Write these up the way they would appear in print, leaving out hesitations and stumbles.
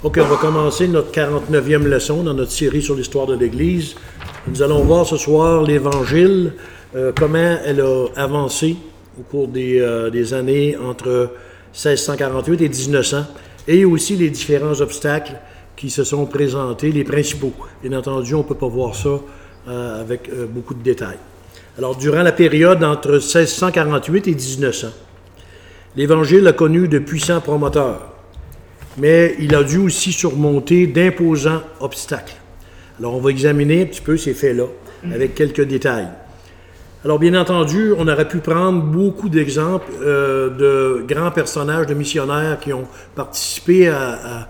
OK, on va commencer notre 49e leçon dans notre série sur l'histoire de l'Église. Nous allons voir ce soir l'Évangile, comment elle a avancé au cours des années entre 1648 et 1900, et aussi les différents obstacles qui se sont présentés, les principaux. Bien entendu, on ne peut pas voir ça avec beaucoup de détails. Alors, durant la période entre 1648 et 1900, l'Évangile a connu de puissants promoteurs, mais il a dû aussi surmonter d'imposants obstacles. Alors, on va examiner un petit peu ces faits-là, avec quelques détails. Alors, bien entendu, on aurait pu prendre beaucoup d'exemples de grands personnages, de missionnaires qui ont participé à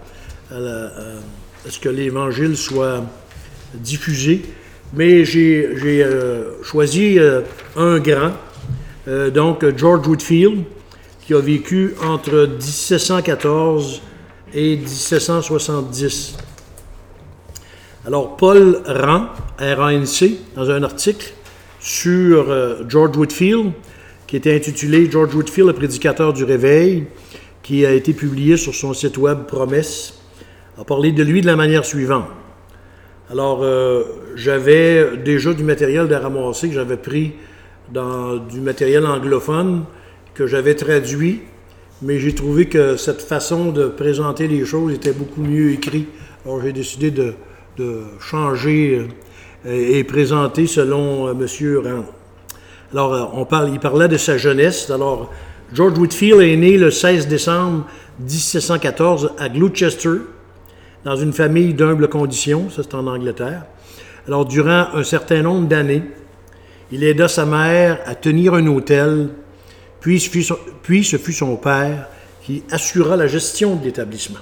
ce que l'Évangile soit diffusé, mais j'ai choisi un grand, donc George Whitefield, qui a vécu entre 1714 et 1770. Alors, Paul Rand, R-A-N-C, dans un article sur George Whitefield, qui était intitulé « George Whitefield, le prédicateur du réveil », qui a été publié sur son site web Promesse, a parlé de lui de la manière suivante. Alors, j'avais déjà du matériel de ramasser que j'avais pris du matériel anglophone que j'avais traduit, mais j'ai trouvé que cette façon de présenter les choses était beaucoup mieux écrite. Alors, j'ai décidé de changer et présenter selon M. Rand. Alors, il parlait de sa jeunesse. Alors, George Whitefield est né le 16 décembre 1714 à Gloucester, dans une famille d'humble condition, ça c'est en Angleterre. Alors, durant un certain nombre d'années, il aida sa mère à tenir un hôtel, puis ce fut son père qui assura la gestion de l'établissement.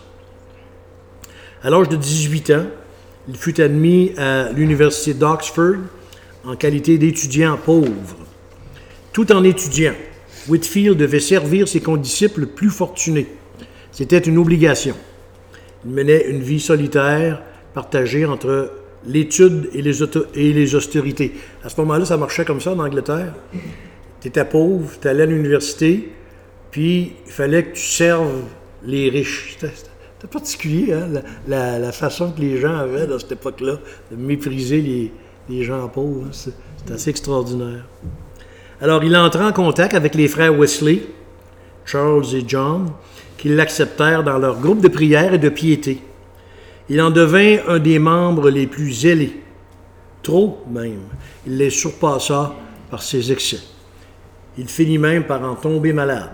À l'âge de 18 ans, il fut admis à l'université d'Oxford en qualité d'étudiant pauvre. Tout en étudiant, Whitefield devait servir ses condisciples plus fortunés. C'était une obligation. Il menait une vie solitaire, partagée entre l'étude et les austérités. À ce moment-là, ça marchait comme ça en Angleterre. Tu étais pauvre, tu allais à l'université, puis il fallait que tu serves les riches. C'était particulier, hein, la façon que les gens avaient dans cette époque-là de mépriser les gens pauvres. Hein. C'est assez extraordinaire. Alors, il entra en contact avec les frères Wesley, Charles et John, qui l'acceptèrent dans leur groupe de prière et de piété. Il en devint un des membres les plus zélés. Trop même. Il les surpassa par ses excès. Il finit même par en tomber malade.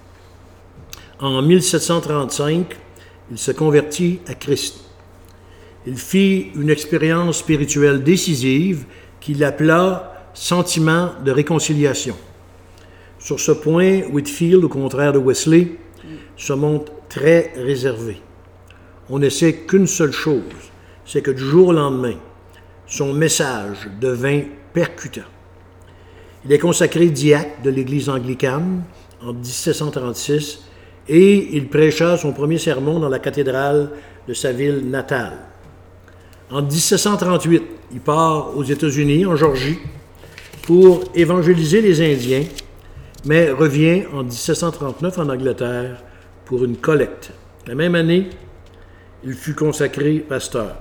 En 1735, il se convertit à Christ. Il fit une expérience spirituelle décisive qu'il appela « sentiment de réconciliation ». Sur ce point, Whitefield, au contraire de Wesley, se montre très réservé. On ne sait qu'une seule chose, c'est que du jour au lendemain, son message devint percutant. Il est consacré diacre de l'Église anglicane en 1736 et il prêcha son premier sermon dans la cathédrale de sa ville natale. En 1738, il part aux États-Unis, en Georgie, pour évangéliser les Indiens, mais revient en 1739 en Angleterre pour une collecte. La même année, il fut consacré pasteur.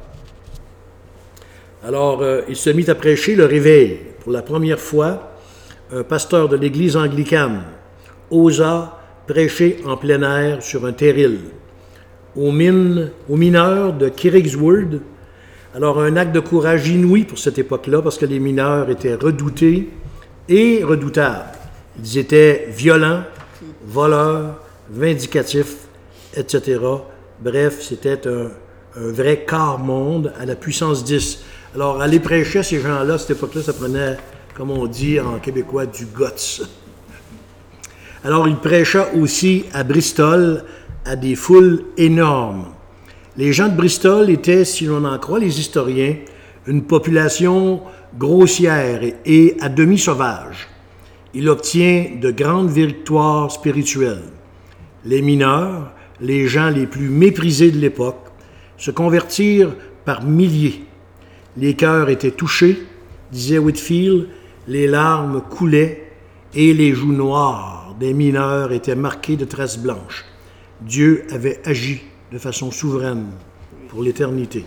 Alors, il se mit à prêcher le réveil. Pour la première fois, un pasteur de l'Église anglicane osa prêcher en plein air sur un terril. Aux mineurs de Kiriksworth, alors un acte de courage inouï pour cette époque-là, parce que les mineurs étaient redoutés et redoutables. Ils étaient violents, voleurs, vindicatifs, etc. Bref, c'était un vrai quart-monde à la puissance 10. Alors, aller prêcher à ces gens-là, à cette époque-là, ça prenait, comme on dit en québécois, du guts. Alors, il prêcha aussi à Bristol à des foules énormes. Les gens de Bristol étaient, si l'on en croit les historiens, une population grossière et à demi sauvage. Il obtient de grandes victoires spirituelles. Les mineurs, les gens les plus méprisés de l'époque, se convertirent par milliers. Les cœurs étaient touchés, disait Whitefield, les larmes coulaient et les joues noires des mineurs étaient marquées de traces blanches. Dieu avait agi de façon souveraine pour l'éternité.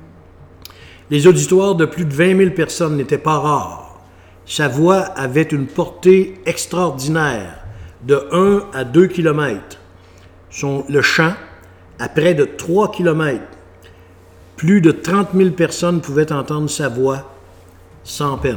Les auditoires de plus de 20 000 personnes n'étaient pas rares. Sa voix avait une portée extraordinaire, de 1 à 2 kilomètres. Le chant, à près de 3 kilomètres. Plus de 30 000 personnes pouvaient entendre sa voix sans peine.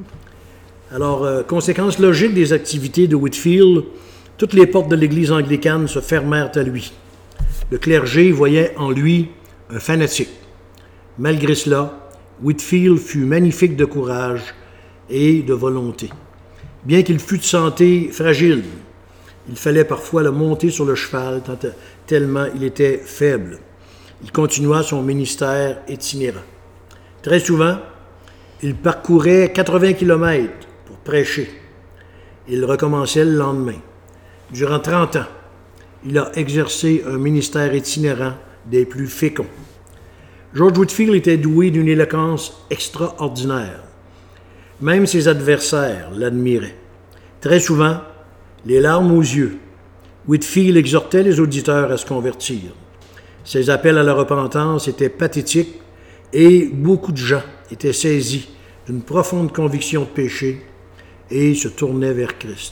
Alors, conséquence logique des activités de Whitefield, toutes les portes de l'Église anglicane se fermèrent à lui. Le clergé voyait en lui un fanatique. Malgré cela, Whitefield fut magnifique de courage et de volonté. Bien qu'il fût de santé fragile, il fallait parfois le monter sur le cheval tellement il était faible. Il continua son ministère itinérant. Très souvent, il parcourait 80 kilomètres pour prêcher. Il recommençait le lendemain. Durant 30 ans, il a exercé un ministère itinérant des plus féconds. George Whitefield était doué d'une éloquence extraordinaire. Même ses adversaires l'admiraient. Très souvent, les larmes aux yeux, Whitefield exhortait les auditeurs à se convertir. Ses appels à la repentance étaient pathétiques et beaucoup de gens étaient saisis d'une profonde conviction de péché et se tournaient vers Christ.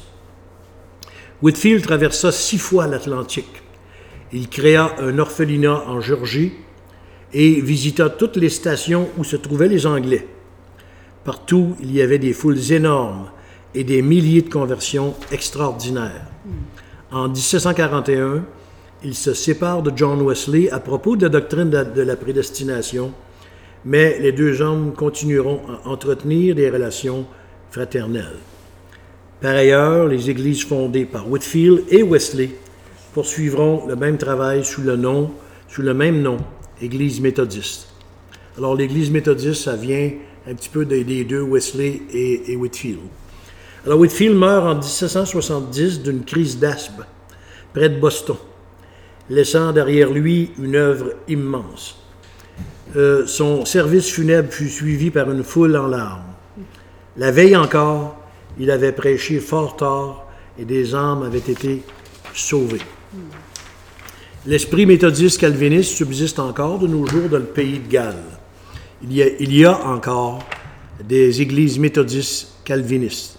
Whitefield traversa 6 fois l'Atlantique. Il créa un orphelinat en Géorgie et visita toutes les stations où se trouvaient les Anglais. Partout, il y avait des foules énormes et des milliers de conversions extraordinaires. En 1741, il se sépare de John Wesley à propos de la doctrine de la prédestination, mais les deux hommes continueront à entretenir des relations fraternelles. Par ailleurs, les églises fondées par Whitefield et Wesley poursuivront le même travail sous le même nom, Église méthodiste. Alors, l'Église méthodiste, ça vient un petit peu des deux, Wesley et Whitefield. Alors, Whitefield meurt en 1770 d'une crise d'asthme, près de Boston, laissant derrière lui une œuvre immense. Son service funèbre fut suivi par une foule en larmes. La veille encore, il avait prêché fort tard et des âmes avaient été sauvées. L'esprit méthodiste calviniste subsiste encore de nos jours dans le pays de Galles. Il y a encore des églises méthodistes calvinistes.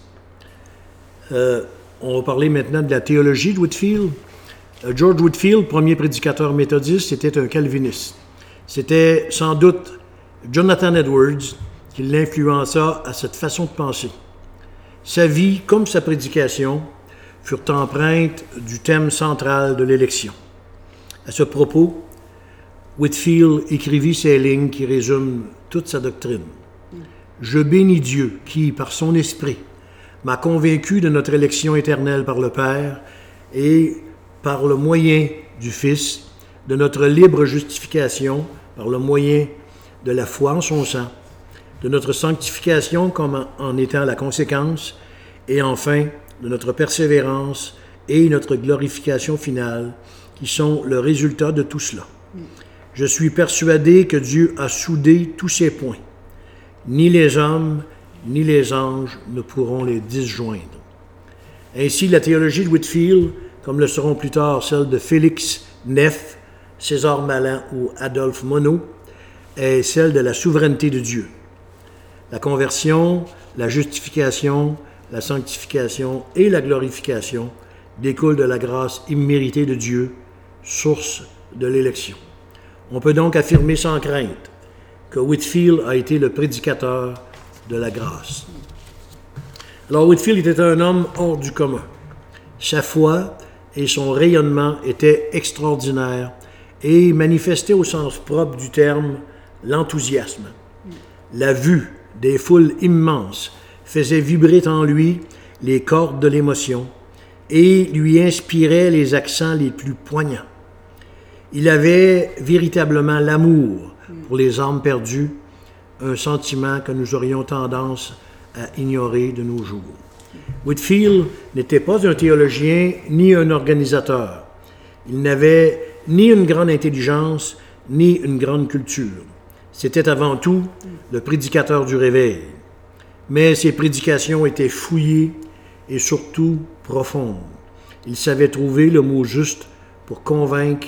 On va parler maintenant de la théologie de Whitefield. George Whitefield, premier prédicateur méthodiste, était un calviniste. C'était sans doute Jonathan Edwards qui l'influença à cette façon de penser. Sa vie, comme sa prédication, furent empreintes du thème central de l'élection. À ce propos, Whitefield écrivit ces lignes qui résument toute sa doctrine. « Je bénis Dieu qui, par son esprit, m'a convaincu de notre élection éternelle par le Père et par le moyen du Fils, de notre libre justification par le moyen de la foi en son sang, de notre sanctification comme en étant la conséquence, et enfin de notre persévérance et notre glorification finale, qui sont le résultat de tout cela. Je suis persuadé que Dieu a soudé tous ces points. Ni les hommes, ni les anges ne pourront les disjoindre. Ainsi, la théologie de Whitefield, comme le seront plus tard celles de Félix Neff, César Malan ou Adolphe Monod, est celle de la souveraineté de Dieu. La conversion, la justification, la sanctification et la glorification découlent de la grâce imméritée de Dieu, source de l'élection. On peut donc affirmer sans crainte que Whitefield a été le prédicateur de la grâce. Alors Whitefield était un homme hors du commun. Sa foi et son rayonnement étaient extraordinaires et manifestaient au sens propre du terme l'enthousiasme. La vue des foules immenses faisait vibrer en lui les cordes de l'émotion et lui inspirait les accents les plus poignants. Il avait véritablement l'amour pour les âmes perdues, un sentiment que nous aurions tendance à ignorer de nos jours. Whitefield n'était pas un théologien ni un organisateur. Il n'avait ni une grande intelligence, ni une grande culture. C'était avant tout le prédicateur du réveil. Mais ses prédications étaient fouillées et surtout profondes. Il savait trouver le mot juste pour convaincre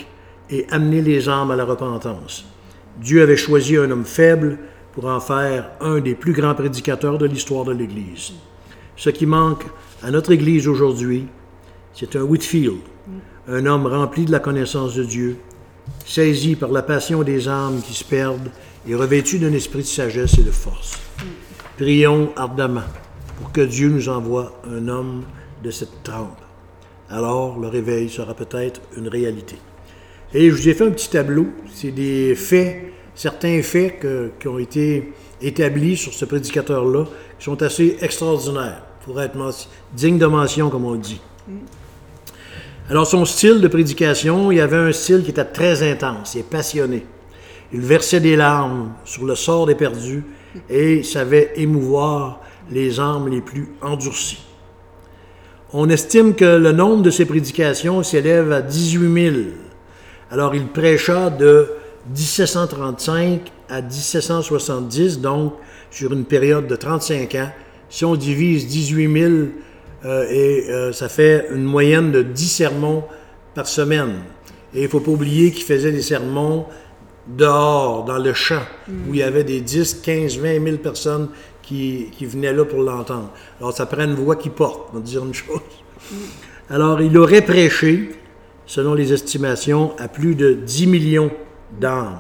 et amener les âmes à la repentance. Dieu avait choisi un homme faible pour en faire un des plus grands prédicateurs de l'histoire de l'Église. Ce qui manque à notre Église aujourd'hui, c'est un Whitefield, un homme rempli de la connaissance de Dieu, saisi par la passion des âmes qui se perdent et revêtu d'un esprit de sagesse et de force. Prions ardemment pour que Dieu nous envoie un homme de cette trempe. Alors, le réveil sera peut-être une réalité. Et je vous ai fait un petit tableau. C'est des faits, certains faits qui ont été établis sur ce prédicateur-là, qui sont assez extraordinaires, pour être dignes de mention, comme on dit. Alors, son style de prédication, il y avait un style qui était très intense et passionné. Il versait des larmes sur le sort des perdus et savait émouvoir les âmes les plus endurcies. On estime que le nombre de ses prédications s'élève à 18 000. Alors, il prêcha de 1735 à 1770, donc sur une période de 35 ans. Si on divise 18 000, ça fait une moyenne de 10 sermons par semaine. Et il ne faut pas oublier qu'il faisait des sermons dehors, dans le champ, où il y avait des 10, 15, 20 000 personnes qui venaient là pour l'entendre. Alors, ça prend une voix qui porte, on va dire une chose. Alors, il aurait prêché, selon les estimations, à plus de 10 millions d'âmes.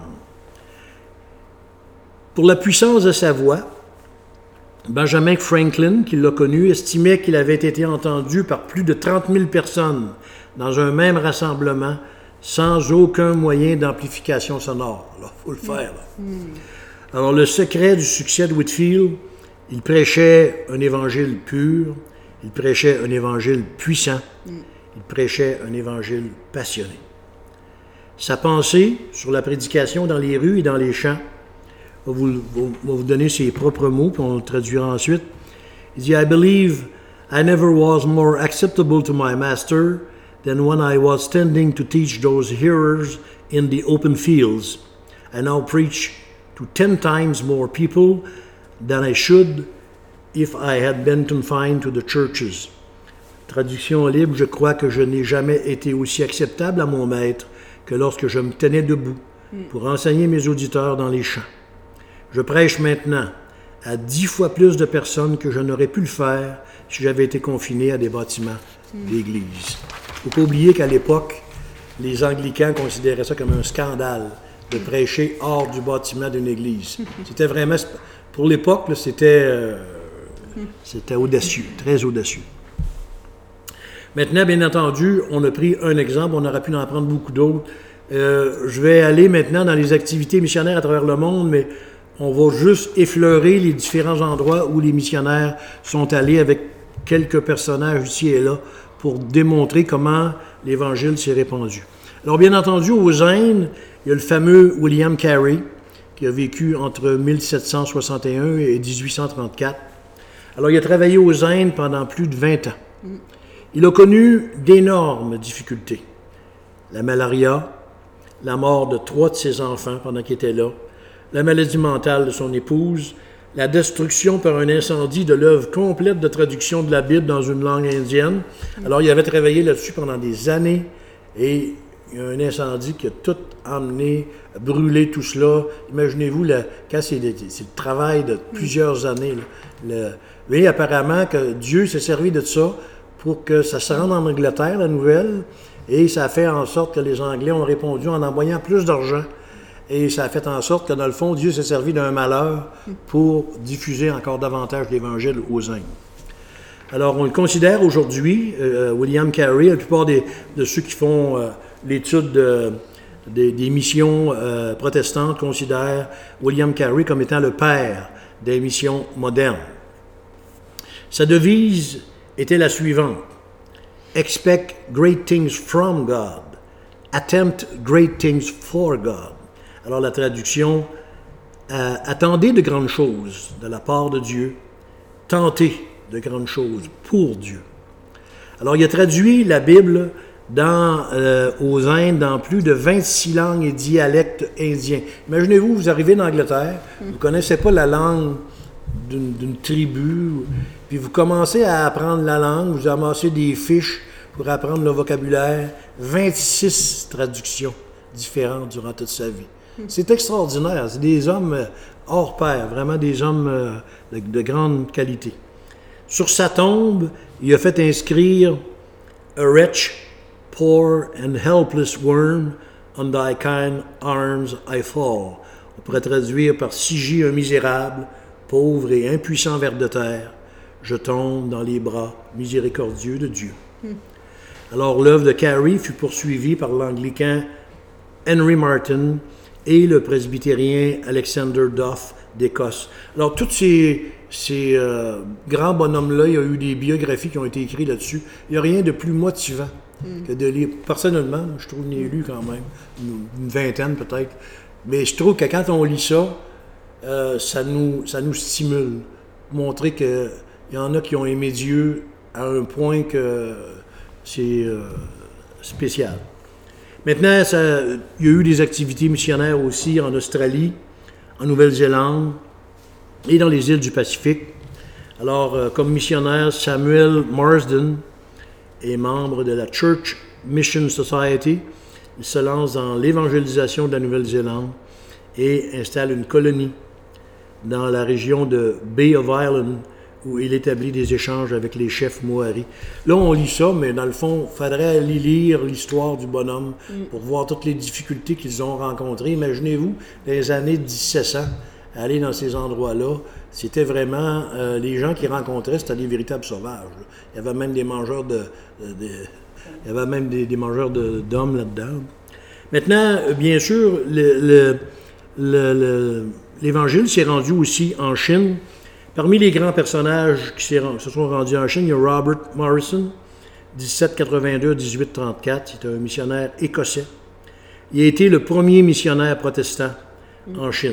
Pour la puissance de sa voix, Benjamin Franklin, qui l'a connu, estimait qu'il avait été entendu par plus de 30 000 personnes dans un même rassemblement, sans aucun moyen d'amplification sonore. Alors, il faut le faire. Alors, le secret du succès de Whitefield, il prêchait un évangile pur, il prêchait un évangile puissant, il prêchait un évangile passionné. Sa pensée sur la prédication dans les rues et dans les champs, va vous donner ses propres mots, puis on le traduira ensuite. Il dit, « I believe I never was more acceptable to my master than when I was standing to teach those hearers in the open fields. I now preach to 10 times more people than I should if I had been confined to the churches. » Traduction libre, je crois que je n'ai jamais été aussi acceptable à mon maître que lorsque je me tenais debout pour enseigner mes auditeurs dans les champs. Je prêche maintenant à 10 fois plus de personnes que je n'aurais pu le faire si j'avais été confiné à des bâtiments d'église. Il ne faut pas oublier qu'à l'époque, les anglicans considéraient ça comme un scandale de prêcher hors du bâtiment d'une église. C'était vraiment, pour l'époque, là, c'était audacieux, très audacieux. Maintenant, bien entendu, on a pris un exemple, on aurait pu en prendre beaucoup d'autres. Je vais aller maintenant dans les activités missionnaires à travers le monde, mais on va juste effleurer les différents endroits où les missionnaires sont allés avec quelques personnages ici et là pour démontrer comment l'Évangile s'est répandu. Alors, bien entendu, aux Indes, il y a le fameux William Carey, qui a vécu entre 1761 et 1834. Alors, il a travaillé aux Indes pendant plus de 20 ans. Il a connu d'énormes difficultés. La malaria, la mort de 3 de ses enfants pendant qu'il était là, la maladie mentale de son épouse, la destruction par un incendie de l'œuvre complète de traduction de la Bible dans une langue indienne. Alors, il avait travaillé là-dessus pendant des années et il y a un incendie qui a tout emmené, brûlé tout cela. Imaginez-vous, quand c'est le travail de plusieurs années. Mais apparemment que Dieu s'est servi de ça pour que ça se rende en Angleterre, la nouvelle, et ça a fait en sorte que les Anglais ont répondu en envoyant plus d'argent. Et ça a fait en sorte que, dans le fond, Dieu s'est servi d'un malheur pour diffuser encore davantage l'Évangile aux Indes. Alors, on le considère aujourd'hui, William Carey, la plupart de ceux qui font l'étude des missions protestantes considèrent William Carey comme étant le père des missions modernes. Sa devise était la suivante: « Expect great things from God. Attempt great things for God. » Alors la traduction, attendez de grandes choses de la part de Dieu, tentez de grandes choses pour Dieu. Alors il a traduit la Bible aux Indes dans plus de 26 langues et dialectes indiens. Imaginez-vous, vous arrivez d'Angleterre, vous ne connaissez pas la langue d'une tribu, puis vous commencez à apprendre la langue, vous amassez des fiches pour apprendre le vocabulaire, 26 traductions différentes durant toute sa vie. C'est extraordinaire. C'est des hommes hors pair, vraiment des hommes de grande qualité. Sur sa tombe, il a fait inscrire « A wretch, poor and helpless worm, on thy kind arms I fall ». On pourrait traduire par « Si j'ai un misérable, pauvre et impuissant ver de terre, je tombe dans les bras miséricordieux de Dieu ». Alors, l'œuvre de Carey fut poursuivie par l'anglican Henry Martin et le presbytérien Alexander Duff d'Écosse. Alors, tous ces grands bonhommes-là, il y a eu des biographies qui ont été écrites là-dessus. Il n'y a rien de plus motivant que de lire. Personnellement, je trouve qu'il y en a lu quand même, une vingtaine peut-être. Mais je trouve que quand on lit ça, ça nous stimule. Montrer qu'il y en a qui ont aimé Dieu à un point que c'est spécial. Maintenant, il y a eu des activités missionnaires aussi en Australie, en Nouvelle-Zélande et dans les îles du Pacifique. Alors, comme missionnaire, Samuel Marsden est membre de la Church Mission Society. Il se lance dans l'évangélisation de la Nouvelle-Zélande et installe une colonie dans la région de Bay of Islands, où il établit des échanges avec les chefs Maori. Là, on lit ça, mais dans le fond, il faudrait aller lire l'histoire du bonhomme pour voir toutes les difficultés qu'ils ont rencontrées. Imaginez-vous, dans les années 1700, aller dans ces endroits-là, c'était vraiment... les gens qu'ils rencontraient, c'était des véritables sauvages. Là. Il y avait même des mangeurs il y avait même des mangeurs d'hommes là-dedans. Maintenant, bien sûr, l'Évangile s'est rendu aussi en Chine. Parmi les grands personnages qui se sont rendus en Chine, il y a Robert Morrison, 1782-1834. C'est un missionnaire écossais. Il a été le premier missionnaire protestant en Chine.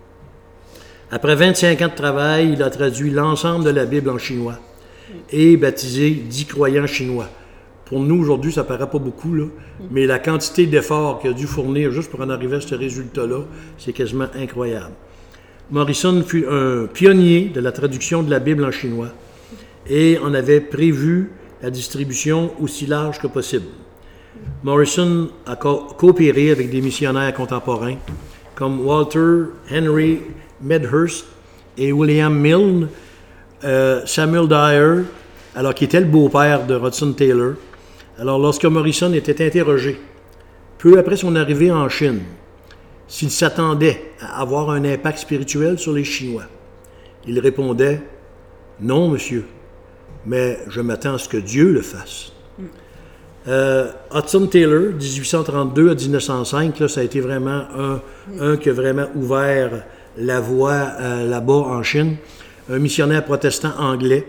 Après 25 ans de travail, il a traduit l'ensemble de la Bible en chinois et baptisé 10 croyants chinois. Pour nous, aujourd'hui, ça ne paraît pas beaucoup, là, mais la quantité d'efforts qu'il a dû fournir juste pour en arriver à ce résultat-là, c'est quasiment incroyable. Morrison fut un pionnier de la traduction de la Bible en chinois et en avait prévu la distribution aussi large que possible. Morrison a coopéré avec des missionnaires contemporains comme Walter Henry Medhurst et William Milne, Samuel Dyer, alors qui était le beau-père de Hudson Taylor. Alors, lorsque Morrison était interrogé, peu après son arrivée en Chine, s'il s'attendait à avoir un impact spirituel sur les Chinois, il répondait « Non, monsieur, mais je m'attends à ce que Dieu le fasse. » Hudson Taylor, 1832 à 1905, là, ça a été vraiment un qui a vraiment ouvert la voie là-bas en Chine. Un missionnaire protestant anglais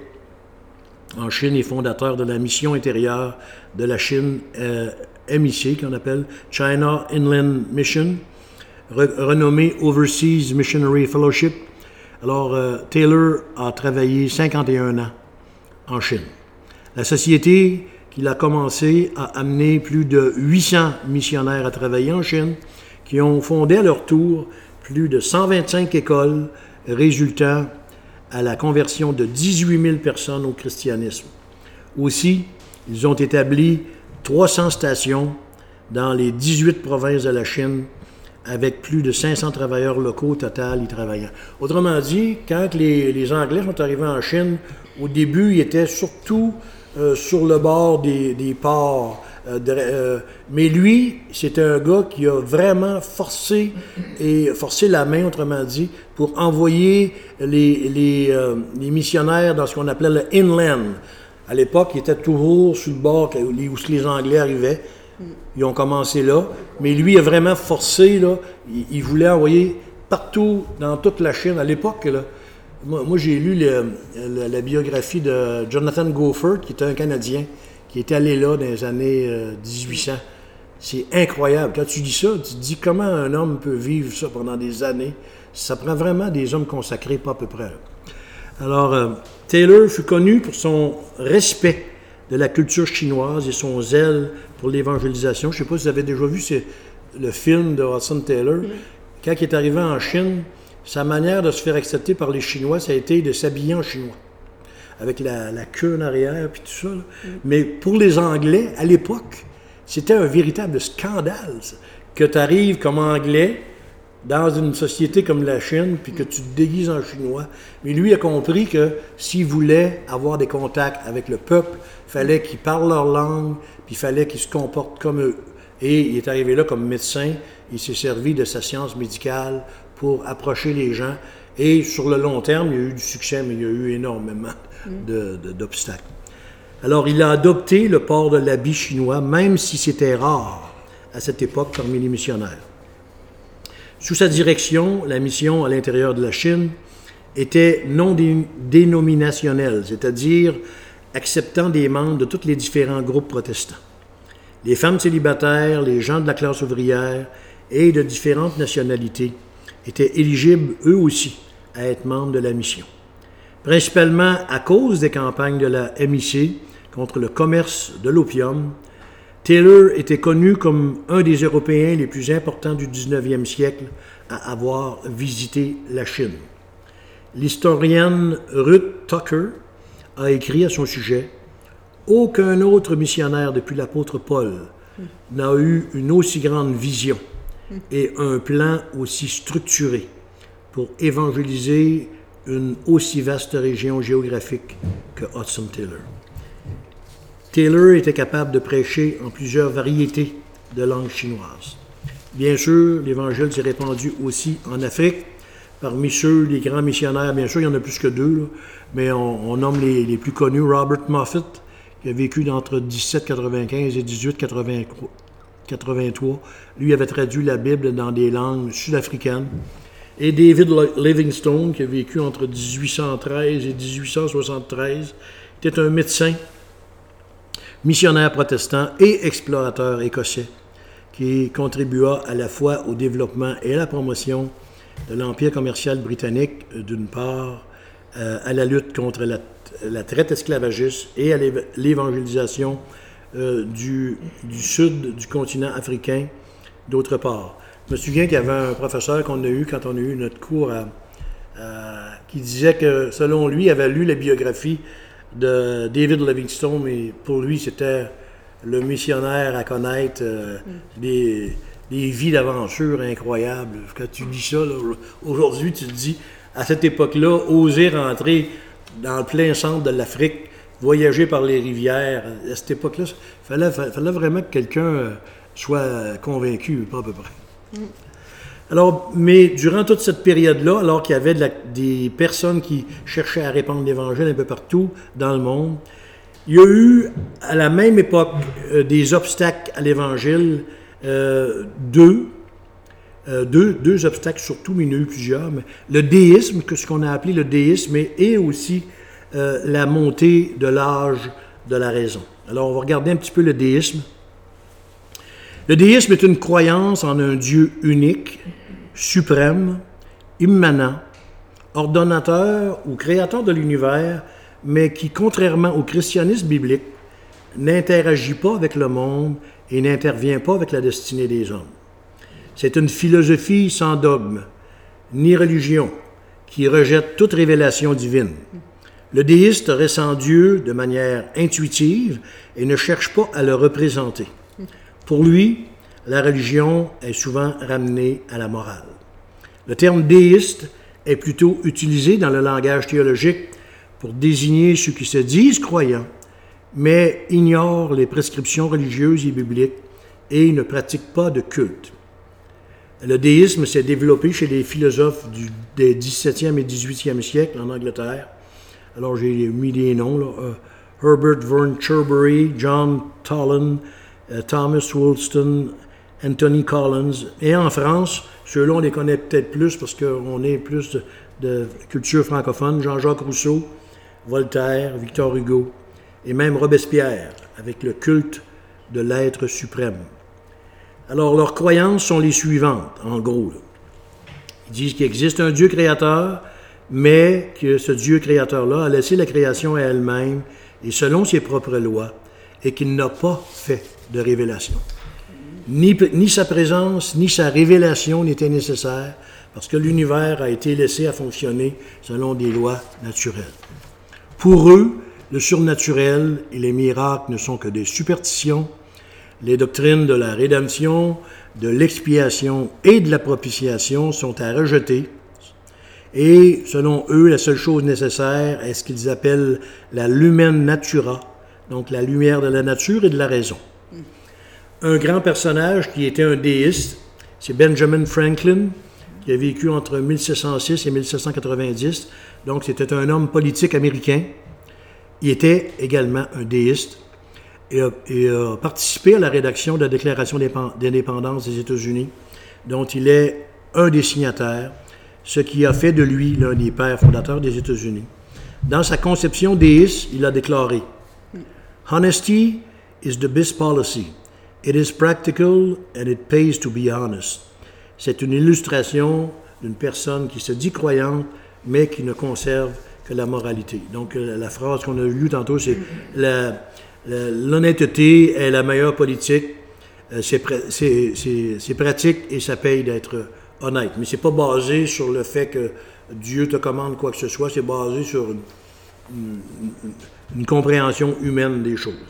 en Chine et fondateur de la mission intérieure de la Chine, MIC, qu'on appelle China Inland Mission, renommé Overseas Missionary Fellowship. Alors, Taylor a travaillé 51 ans en Chine. La société qu'il a commencé a amené plus de 800 missionnaires à travailler en Chine, qui ont fondé à leur tour plus de 125 écoles, résultant à la conversion de 18 000 personnes au christianisme. Aussi, ils ont établi 300 stations dans les 18 provinces de la Chine, avec plus de 500 travailleurs locaux au total y travaillant. Autrement dit, quand les Anglais sont arrivés en Chine, au début, ils étaient surtout sur le bord des ports. Mais lui, c'était un gars qui a vraiment forcé la main, autrement dit, pour envoyer les missionnaires dans ce qu'on appelait le inland. À l'époque, ils étaient toujours sur le bord où les Anglais arrivaient. Ils ont commencé là, mais lui a vraiment forcé, là, il voulait envoyer partout, dans toute la Chine. À l'époque, là, moi j'ai lu la biographie de Jonathan Gofford, qui était un Canadien, qui était allé là dans les années 1800. C'est incroyable. Quand tu lis ça, tu te dis comment un homme peut vivre ça pendant des années. Ça prend vraiment des hommes consacrés, pas à peu près. Alors, Taylor fut connu pour son respect de la culture chinoise et son zèle pour l'évangélisation. Je ne sais pas si vous avez déjà vu le film de Hudson Taylor. Quand il est arrivé en Chine, sa manière de se faire accepter par les Chinois, ça a été de s'habiller en chinois, avec la queue en arrière, puis tout ça. Mais pour les Anglais, à l'époque, c'était un véritable scandale. que tu arrives comme Anglais dans une société comme la Chine, puis que tu te déguises en Chinois. Mais lui a compris que s'il voulait avoir des contacts avec le peuple, il fallait qu'ils parlent leur langue, puis il fallait qu'ils se comportent comme eux. Et il est arrivé là comme médecin, il s'est servi de sa science médicale pour approcher les gens. Et sur le long terme, il y a eu du succès, mais il y a eu énormément d'obstacles. Alors, il a adopté le port de l'habit chinois, même si c'était rare à cette époque parmi les missionnaires. Sous sa direction, la mission à l'intérieur de la Chine était non dénominationnelle, c'est-à-dire acceptant des membres de tous les différents groupes protestants. Les femmes célibataires, les gens de la classe ouvrière et de différentes nationalités étaient éligibles eux aussi à être membres de la mission. Principalement à cause des campagnes de la MIC contre le commerce de l'opium, Taylor était connu comme un des Européens les plus importants du 19e siècle à avoir visité la Chine. L'historienne Ruth Tucker a écrit à son sujet « Aucun autre missionnaire depuis l'apôtre Paul n'a eu une aussi grande vision et un plan aussi structuré pour évangéliser une aussi vaste région géographique que Hudson Taylor. » Taylor était capable de prêcher en plusieurs variétés de langues chinoises. Bien sûr, l'Évangile s'est répandu aussi en Afrique. Parmi ceux, les grands missionnaires, bien sûr, il y en a plus que deux, là, mais on nomme les plus connus. Robert Moffat, qui a vécu entre 1795 et 1883. Lui avait traduit la Bible dans des langues sud-africaines. Et David Livingstone, qui a vécu entre 1813 et 1873, était un médecin, missionnaire protestant et explorateur écossais, qui contribua à la fois au développement et à la promotion de l'Empire commercial britannique, d'une part, à la lutte contre la traite esclavagiste et à l'évangélisation du sud du continent africain, d'autre part. Je me souviens qu'il y avait un professeur qu'on a eu quand on a eu notre cours qui disait que, selon lui, il avait lu la biographie de David Livingstone, et pour lui, c'était le missionnaire à connaître des vies d'aventure incroyables. Quand tu dis ça, là, aujourd'hui, tu te dis, à cette époque-là, oser rentrer dans le plein centre de l'Afrique, voyager par les rivières, à cette époque-là, il fallait vraiment que quelqu'un soit convaincu, pas à peu près. Alors, mais durant toute cette période-là, alors qu'il y avait des personnes qui cherchaient à répandre l'Évangile un peu partout dans le monde, il y a eu, à la même époque, des obstacles à l'Évangile, deux obstacles surtout, mais il y en a eu plusieurs. Mais le déisme, ce qu'on a appelé le déisme, et aussi la montée de l'âge de la raison. Alors, on va regarder un petit peu le déisme. Le déisme est une croyance en un Dieu unique, suprême, immanent, ordonnateur ou créateur de l'univers, mais qui, contrairement au christianisme biblique, n'interagit pas avec le monde et n'intervient pas avec la destinée des hommes. C'est une philosophie sans dogme, ni religion, qui rejette toute révélation divine. Le déiste ressent Dieu de manière intuitive et ne cherche pas à le représenter. Pour lui, la religion est souvent ramenée à la morale. Le terme déiste est plutôt utilisé dans le langage théologique pour désigner ceux qui se disent croyants, mais ignorent les prescriptions religieuses et bibliques et ne pratiquent pas de culte. Le déisme s'est développé chez les philosophes des 17e et 18e siècles en Angleterre. Alors j'ai mis des noms, là. Herbert Vaughan Cherbury, John Toland, Thomas Woolston, Anthony Collins. Et en France, ceux-là, on les connaît peut-être plus parce qu'on est plus de culture francophone. Jean-Jacques Rousseau, Voltaire, Victor Hugo et même Robespierre, avec le culte de l'être suprême. Alors, leurs croyances sont les suivantes, en gros. Là. Ils disent qu'il existe un Dieu créateur, mais que ce Dieu créateur-là a laissé la création à elle-même et selon ses propres lois, et qu'il n'a pas fait de révélation. Ni sa présence, ni sa révélation n'étaient nécessaires, parce que l'univers a été laissé à fonctionner selon des lois naturelles. Pour eux, le surnaturel et les miracles ne sont que des superstitions. Les doctrines de la rédemption, de l'expiation et de la propitiation sont à rejeter. Et selon eux, la seule chose nécessaire est ce qu'ils appellent la lumen natura, donc la lumière de la nature et de la raison. Un grand personnage qui était un déiste, c'est Benjamin Franklin, qui a vécu entre 1706 et 1790. Donc, c'était un homme politique américain. Il était également un déiste et a participé à la rédaction de la Déclaration d'indépendance des États-Unis, dont il est un des signataires, ce qui a fait de lui l'un des pères fondateurs des États-Unis. Dans sa conception déiste, il a déclaré « Honesty is the best policy. It is practical and it pays to be honest. » C'est une illustration d'une personne qui se dit croyante, mais qui ne conserve que la moralité. Donc, la phrase qu'on a lue tantôt, c'est l'honnêteté est la meilleure politique. C'est pratique et ça paye d'être honnête. Mais c'est pas basé sur le fait que Dieu te commande quoi que ce soit, c'est basé sur une compréhension humaine des choses.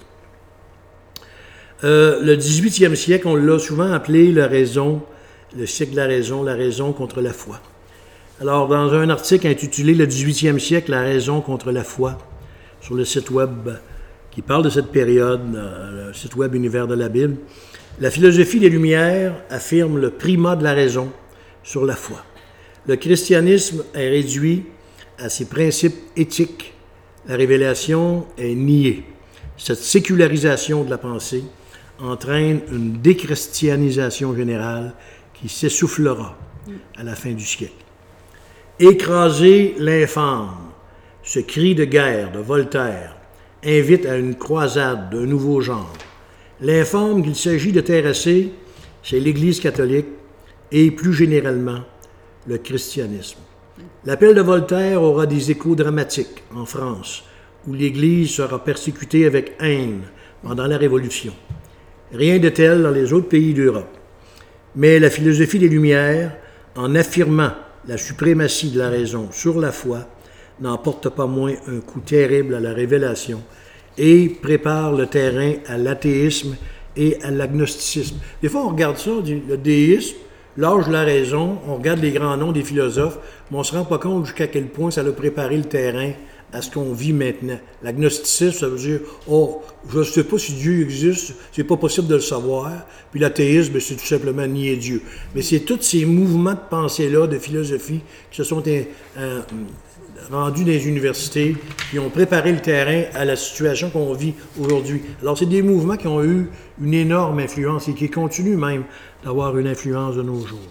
Le 18e siècle, on l'a souvent appelé la raison, le siècle de la raison contre la foi. Alors, dans un article intitulé « Le 18e siècle, la raison contre la foi », sur le site web qui parle de cette période, le site web Univers de la Bible, la philosophie des Lumières affirme le primat de la raison sur la foi. Le christianisme est réduit à ses principes éthiques. La révélation est niée. Cette sécularisation de la pensée entraîne une déchristianisation générale qui s'essoufflera à la fin du siècle. Écraser l'infâme, ce cri de guerre de Voltaire invite à une croisade d'un nouveau genre. L'infâme qu'il s'agit de terrasser, c'est l'Église catholique et plus généralement le christianisme. L'appel de Voltaire aura des échos dramatiques en France, où l'Église sera persécutée avec haine pendant la Révolution. Rien de tel dans les autres pays d'Europe. Mais la philosophie des Lumières, en affirmant la suprématie de la raison sur la foi, n'emporte pas moins un coup terrible à la révélation et prépare le terrain à l'athéisme et à l'agnosticisme. Des fois, on regarde ça, le déisme, l'âge de la raison, on regarde les grands noms des philosophes, mais on ne se rend pas compte jusqu'à quel point ça a préparé le terrain à ce qu'on vit maintenant. L'agnosticisme, ça veut dire « Oh, je ne sais pas si Dieu existe, c'est pas possible de le savoir. » Puis l'athéisme, c'est tout simplement nier Dieu. Mais c'est tous ces mouvements de pensée-là, de philosophie, qui se sont rendus dans les universités, qui ont préparé le terrain à la situation qu'on vit aujourd'hui. Alors, c'est des mouvements qui ont eu une énorme influence et qui continuent même d'avoir une influence de nos jours.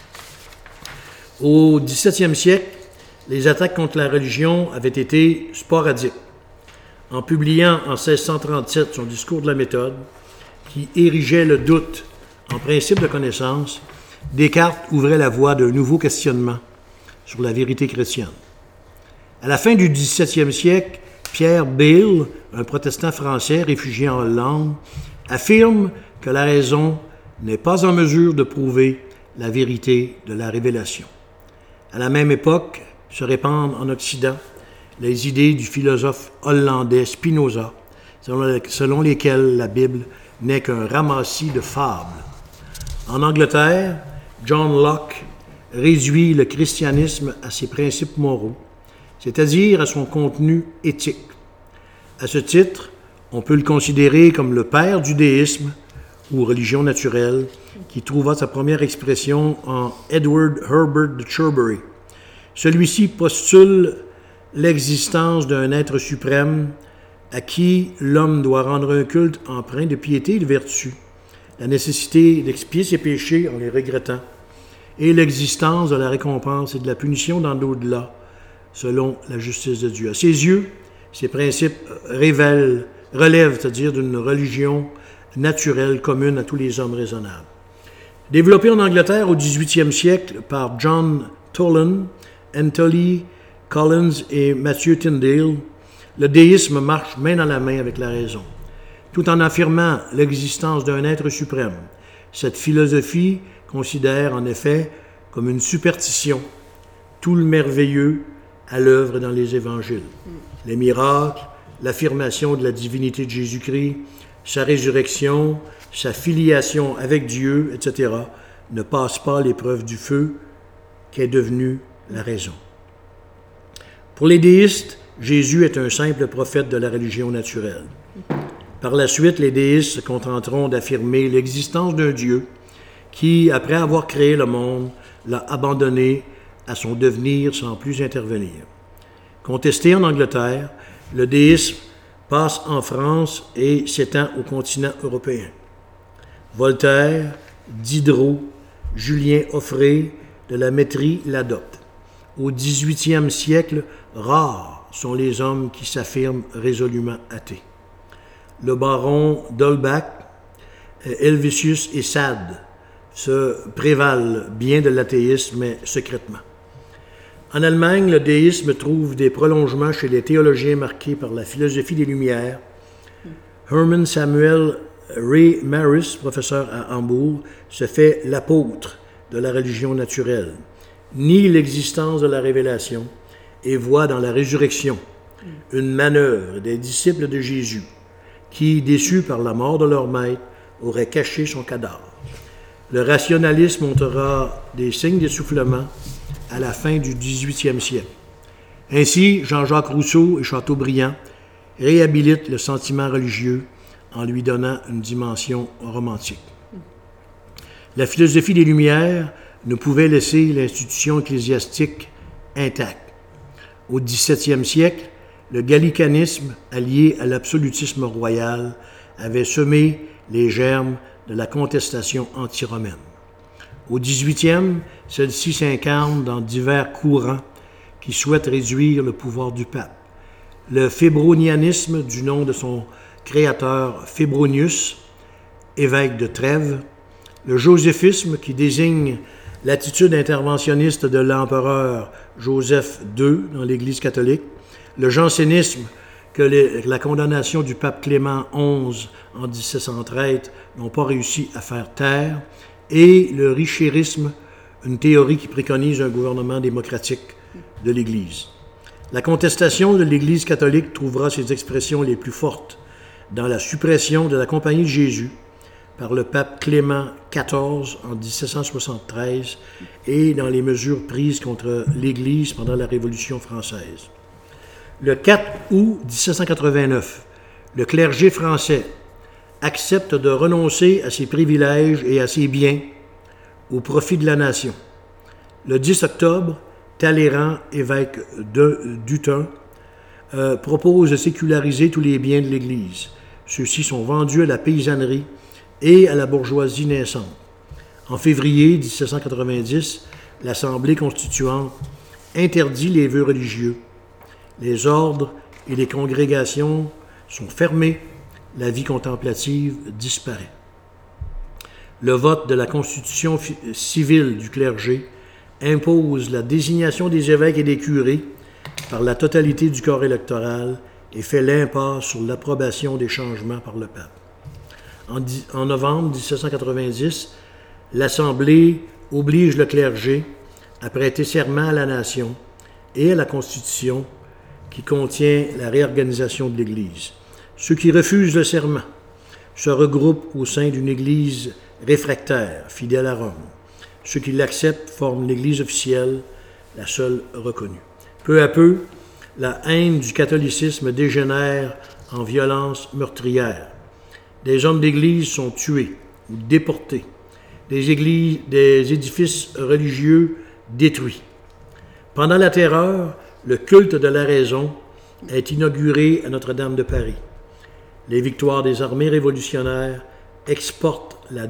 Au 17e siècle, les attaques contre la religion avaient été sporadiques. En publiant en 1637 son discours de la méthode, qui érigeait le doute en principe de connaissance, Descartes ouvrait la voie d'un nouveau questionnement sur la vérité chrétienne. À la fin du 17e siècle, Pierre Bayle, un protestant français réfugié en Hollande, affirme que la raison n'est pas en mesure de prouver la vérité de la révélation. À la même époque, se répandent en Occident les idées du philosophe hollandais Spinoza, selon lesquelles la Bible n'est qu'un ramassis de fables. En Angleterre, John Locke réduit le christianisme à ses principes moraux, c'est-à-dire à son contenu éthique. À ce titre, on peut le considérer comme le père du déisme ou religion naturelle, qui trouva sa première expression en Edward Herbert de Cherbury. Celui-ci postule l'existence d'un être suprême à qui l'homme doit rendre un culte empreint de piété et de vertu, la nécessité d'expier ses péchés en les regrettant, et l'existence de la récompense et de la punition dans l'au-delà, selon la justice de Dieu. À ses yeux, ces principes relèvent, c'est-à-dire d'une religion naturelle commune à tous les hommes raisonnables. Développé en Angleterre au 18e siècle par John Toland, Anthony Collins et Matthew Tyndale, le déisme marche main dans la main avec la raison, tout en affirmant l'existence d'un être suprême. Cette philosophie considère en effet comme une superstition tout le merveilleux à l'œuvre dans les évangiles. Les miracles, l'affirmation de la divinité de Jésus-Christ, sa résurrection, sa filiation avec Dieu, etc., ne passent pas l'épreuve du feu qu'est devenue la raison. Pour les déistes, Jésus est un simple prophète de la religion naturelle. Par la suite, les déistes se contenteront d'affirmer l'existence d'un Dieu qui, après avoir créé le monde, l'a abandonné à son devenir sans plus intervenir. Contesté en Angleterre, le déisme passe en France et s'étend au continent européen. Voltaire, Diderot, Julien Offray de la Métrie l'adoptent. Au XVIIIe siècle, rares sont les hommes qui s'affirment résolument athées. Le baron d'Holbach, Helvétius et Sade se prévalent bien de l'athéisme, mais secrètement. En Allemagne, le déisme trouve des prolongements chez les théologiens marqués par la philosophie des Lumières. Hermann Samuel Ray Maris, professeur à Hambourg, se fait l'apôtre de la religion naturelle, nie l'existence de la révélation et voit dans la résurrection une manœuvre des disciples de Jésus qui, déçus par la mort de leur maître, auraient caché son cadavre. Le rationalisme montrera des signes d'essoufflement à la fin du XVIIIe siècle. Ainsi, Jean-Jacques Rousseau et Chateaubriand réhabilitent le sentiment religieux en lui donnant une dimension romantique. La philosophie des Lumières ne pouvait laisser l'institution ecclésiastique intacte. Au XVIIe siècle, le gallicanisme, allié à l'absolutisme royal, avait semé les germes de la contestation anti-romaine. Au XVIIIe, celle-ci s'incarne dans divers courants qui souhaitent réduire le pouvoir du pape. Le fébronianisme, du nom de son créateur Fébronius, évêque de Trèves, le joséphisme, qui désigne l'attitude interventionniste de l'empereur Joseph II dans l'Église catholique, le jansénisme, que la condamnation du pape Clément XI en 1713 n'ont pas réussi à faire taire, et le richérisme, une théorie qui préconise un gouvernement démocratique de l'Église. La contestation de l'Église catholique trouvera ses expressions les plus fortes dans la suppression de la Compagnie de Jésus par le pape Clément XIV en 1773 et dans les mesures prises contre l'Église pendant la Révolution française. Le 4 août 1789, le clergé français accepte de renoncer à ses privilèges et à ses biens au profit de la nation. Le 10 octobre, Talleyrand, évêque d'Autun, propose de séculariser tous les biens de l'Église. Ceux-ci sont vendus à la paysannerie et à la bourgeoisie naissante. En février 1790, l'Assemblée constituante interdit les vœux religieux. Les ordres et les congrégations sont fermés. La vie contemplative disparaît. Le vote de la constitution civile du clergé impose la désignation des évêques et des curés par la totalité du corps électoral et fait l'impasse sur l'approbation des changements par le pape. En novembre 1790, l'Assemblée oblige le clergé à prêter serment à la nation et à la Constitution qui contient la réorganisation de l'Église. Ceux qui refusent le serment se regroupent au sein d'une Église réfractaire, fidèle à Rome. Ceux qui l'acceptent forment l'Église officielle, la seule reconnue. Peu à peu, la haine du catholicisme dégénère en violence meurtrière. Des hommes d'Église sont tués ou déportés. Des édifices religieux détruits. Pendant la Terreur, le culte de la raison est inauguré à Notre-Dame de Paris. Les victoires des armées révolutionnaires exportent la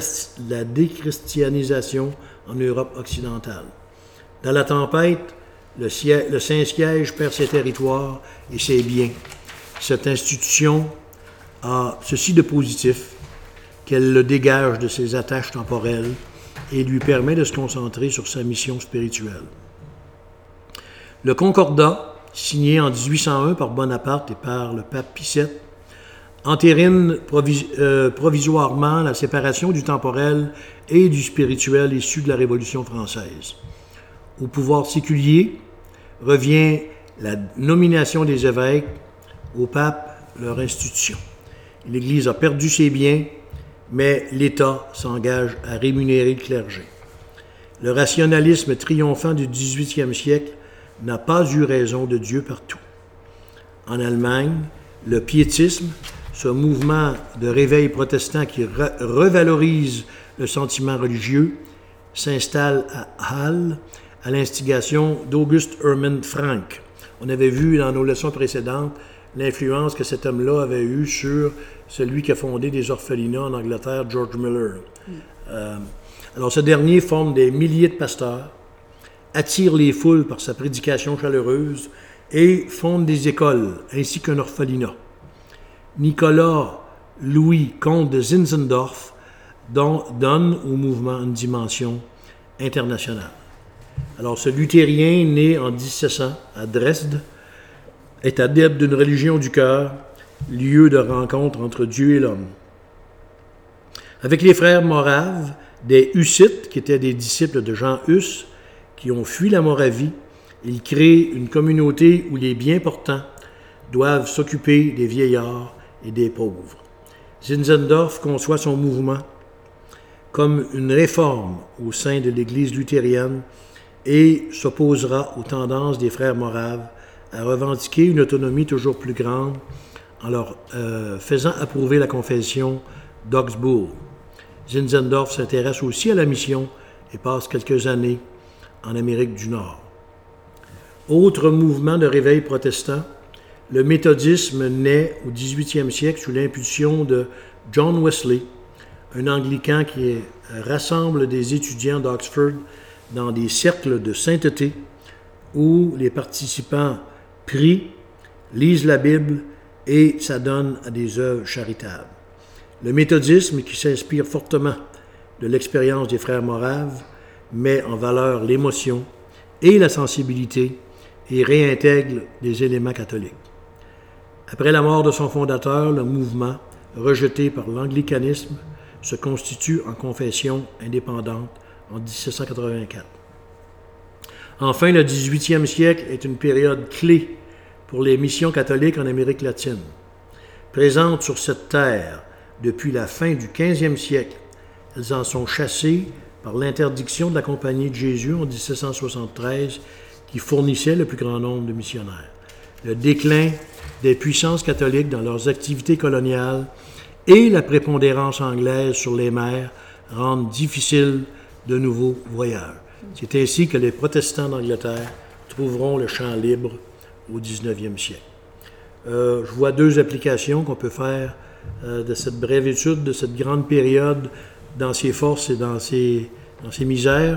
déchristianisation en Europe occidentale. Dans la tempête, le Saint-Siège perd ses territoires et ses biens. Cette institution a ceci de positif qu'elle le dégage de ses attaches temporelles et lui permet de se concentrer sur sa mission spirituelle. Le Concordat, signé en 1801 par Bonaparte et par le pape Pie VII, entérine provisoirement la séparation du temporel et du spirituel issu de la Révolution française. Au pouvoir séculier revient la nomination des évêques, au pape leur institution. L'Église a perdu ses biens, mais l'État s'engage à rémunérer le clergé. Le rationalisme triomphant du XVIIIe siècle n'a pas eu raison de Dieu partout. En Allemagne, le piétisme, ce mouvement de réveil protestant qui revalorise le sentiment religieux, s'installe à Halle à l'instigation d'August Hermann Frank. On avait vu dans nos leçons précédentes l'influence que cet homme-là avait eue sur celui qui a fondé des orphelinats en Angleterre, George Miller. Alors ce dernier forme des milliers de pasteurs, attire les foules par sa prédication chaleureuse et fonde des écoles ainsi qu'un orphelinat. Nicolas Louis, comte de Zinzendorf, donne au mouvement une dimension internationale. Alors ce luthérien, né en 1700 à Dresde, est adepte d'une religion du cœur, lieu de rencontre entre Dieu et l'homme. Avec les frères moraves, des Hussites, qui étaient des disciples de Jean Hus, qui ont fui la Moravie, il crée une communauté où les bien portants doivent s'occuper des vieillards et des pauvres. Zinzendorf conçoit son mouvement comme une réforme au sein de l'Église luthérienne et s'opposera aux tendances des frères moraves à revendiquer une autonomie toujours plus grande en leur faisant approuver la confession d'Augsbourg. Zinzendorf s'intéresse aussi à la mission et passe quelques années en Amérique du Nord. Autre mouvement de réveil protestant, le méthodisme naît au 18e siècle sous l'impulsion de John Wesley, un anglican qui rassemble des étudiants d'Oxford dans des cercles de sainteté où les participants prient, lisent la Bible et s'adonnent à des œuvres charitables. Le méthodisme, qui s'inspire fortement de l'expérience des frères moraves, met en valeur l'émotion et la sensibilité et réintègre des éléments catholiques. Après la mort de son fondateur, le mouvement, rejeté par l'anglicanisme, se constitue en confession indépendante en 1784. Enfin, le 18e siècle est une période clé pour les missions catholiques en Amérique latine. Présentes sur cette terre depuis la fin du 15e siècle, elles en sont chassées par l'interdiction de la Compagnie de Jésus en 1773 qui fournissait le plus grand nombre de missionnaires. Le déclin des puissances catholiques dans leurs activités coloniales et la prépondérance anglaise sur les mers rendent difficile de nouveaux voyages. C'est ainsi que les protestants d'Angleterre trouveront le champ libre au 19e siècle. Je vois deux applications qu'on peut faire de cette brève étude, de cette grande période dans ses forces et dans ses misères.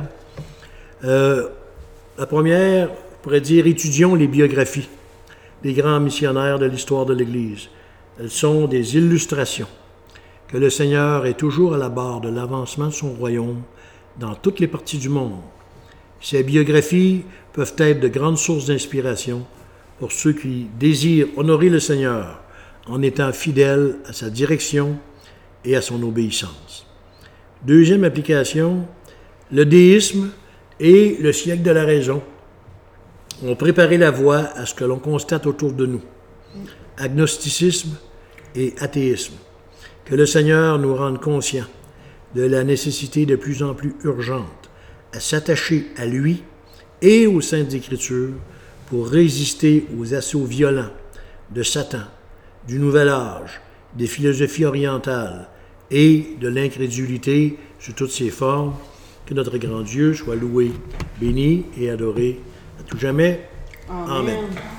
La première, on pourrait dire, étudions les biographies des grands missionnaires de l'histoire de l'Église. Elles sont des illustrations que le Seigneur est toujours à la barre de l'avancement de son royaume dans toutes les parties du monde. Ces biographies peuvent être de grandes sources d'inspiration pour ceux qui désirent honorer le Seigneur en étant fidèles à sa direction et à son obéissance. Deuxième application, le déisme et le siècle de la raison ont préparé la voie à ce que l'on constate autour de nous. Agnosticisme et athéisme. Que le Seigneur nous rende conscients de la nécessité de plus en plus urgente à s'attacher à lui et aux Saintes Écritures pour résister aux assauts violents de Satan, du Nouvel Âge, des philosophies orientales et de l'incrédulité sous toutes ses formes. Que notre grand Dieu soit loué, béni et adoré à tout jamais. Amen.